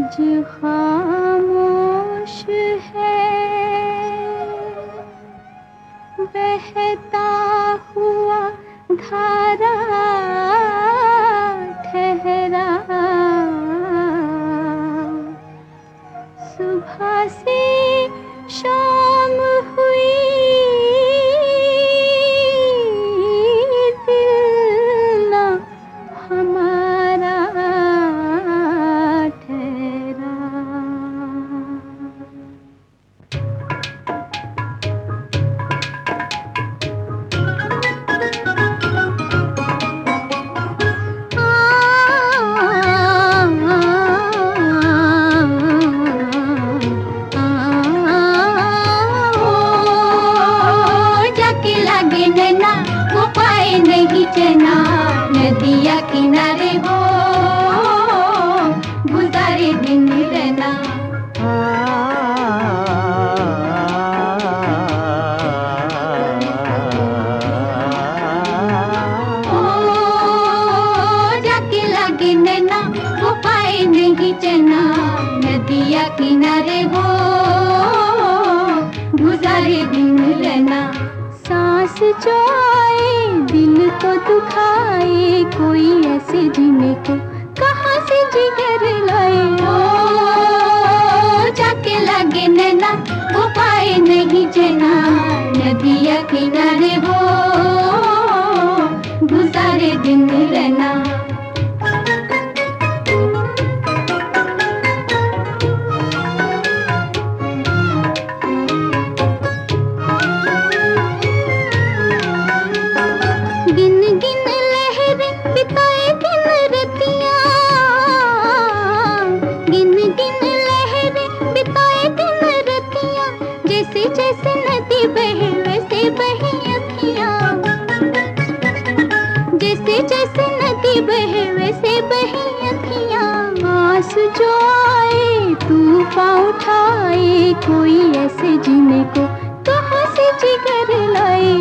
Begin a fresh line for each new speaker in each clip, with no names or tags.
आज खामोश है बहता हुआ धारा ठहरा, सुबह से शाम हुई दिल ना हमारा ठहरा। वो पाए नहीं चना नदिया किनारे हो गुजारे दिन रहना। जाके लागे नैना वो पाए नहीं चना नदिया किनारे हो गुजारे दिन रहना। सांस जो आए दिल तो दुखाए कोई ऐसे जीने को कहाँ से जिगर लाए। जाके लागे नैना वो पाए नहीं जना नदिया किनारे हो गुजारे दिन रहना। जैसे नदी बहे वैसे बहे अखियाँ, जैसे जैसे नदी बहे वैसे बहे अखियाँ। आस जो आए तूफान उठाए कोई ऐसे जीने को कहाँ से जिगर लाए।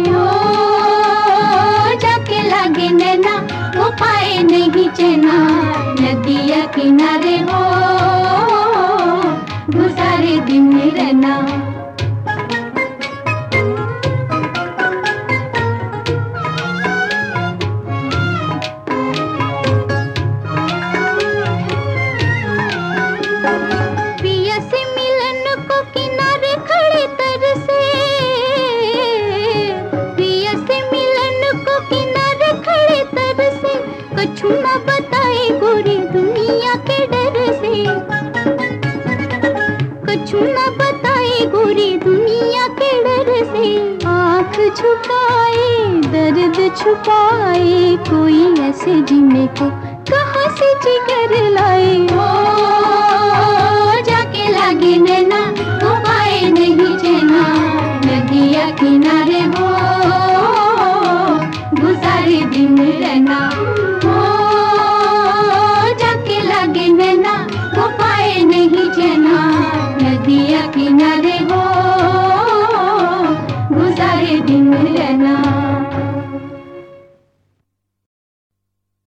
जाके लागे नैना वो पाए नहीं चना नदिया किनारे हो गुजारे दिन रहना। कछु न बताए गोरी दुनिया के डर से, कछु न बताए गोरी दुनिया के डर से। आँख झुकाए दर्द छुपाए कोई ऐसे जीने को कहाँ से जिगर लाए।